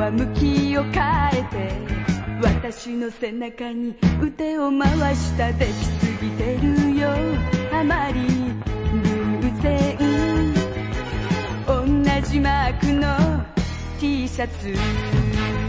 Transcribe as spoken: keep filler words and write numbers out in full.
は向きを変えて私の背中に腕を回したできすぎてるよあまり偶然同じマークの T シャツ